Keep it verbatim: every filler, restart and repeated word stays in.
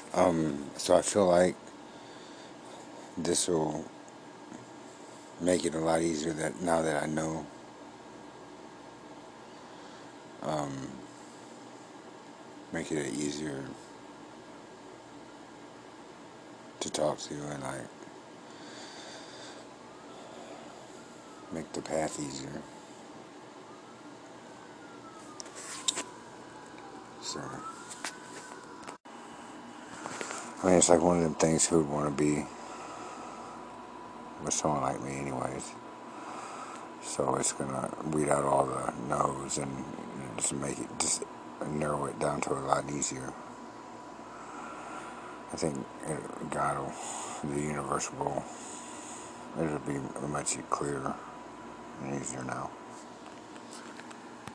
Um, so I feel like this will make it a lot easier that now that I know. Um, make it easier to talk to and like make the path easier. So I mean, it's like one of them things who would want to be with someone like me, anyways. So it's gonna weed out all the no's and just make it just narrow it down to a lot easier. I think it, God will, the universe will, it'll be much clearer and easier now.